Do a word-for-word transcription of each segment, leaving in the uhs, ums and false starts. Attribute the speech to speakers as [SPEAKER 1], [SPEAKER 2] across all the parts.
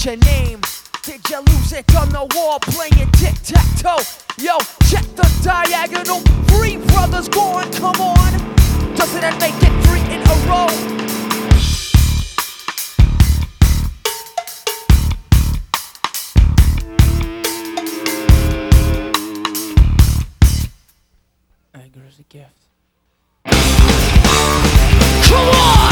[SPEAKER 1] forget your name? Did you lose it on the wall playing tic-tac-toe? Yo, check the diagonal. Three brothers gone, come on. Doesn't that make it three in a row? Anger is a gift. Come on!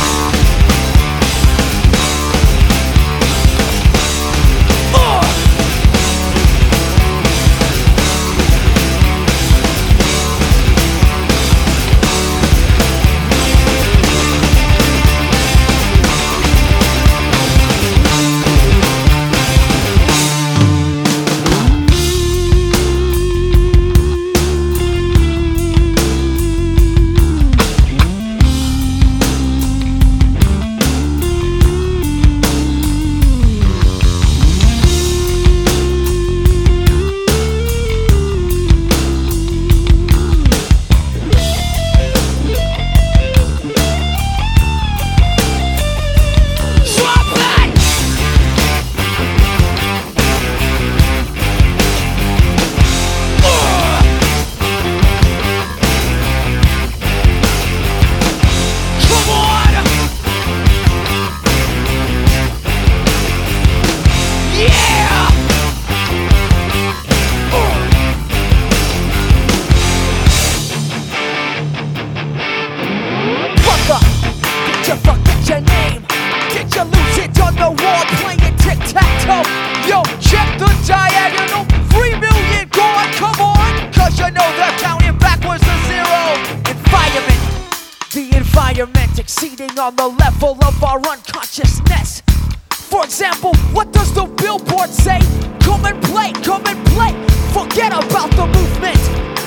[SPEAKER 1] Yo, check the diagonal. Three million gone, come on. Cause you know they're counting backwards to zero. Environment, the environment exceeding on the level of our unconsciousness. For example, what does the billboard say? Come and play, come and play. Forget about the movement.